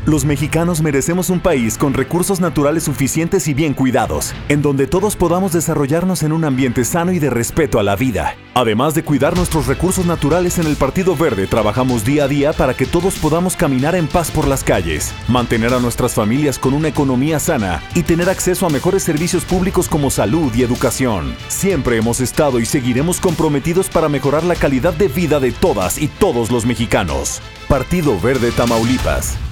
Los mexicanos merecemos un país con recursos naturales suficientes y bien cuidados, en donde todos podamos desarrollarnos en un ambiente sano y de respeto a la vida. Además de cuidar nuestros recursos naturales, en el Partido Verde trabajamos día a día para que todos podamos caminar en paz por las calles, mantener a nuestras familias con una economía sana y tener acceso a mejores servicios públicos como salud y educación. Siempre hemos estado y seguiremos comprometidos para mejorar la calidad de vida de todas y todos los mexicanos. Partido Verde Tamaulipas.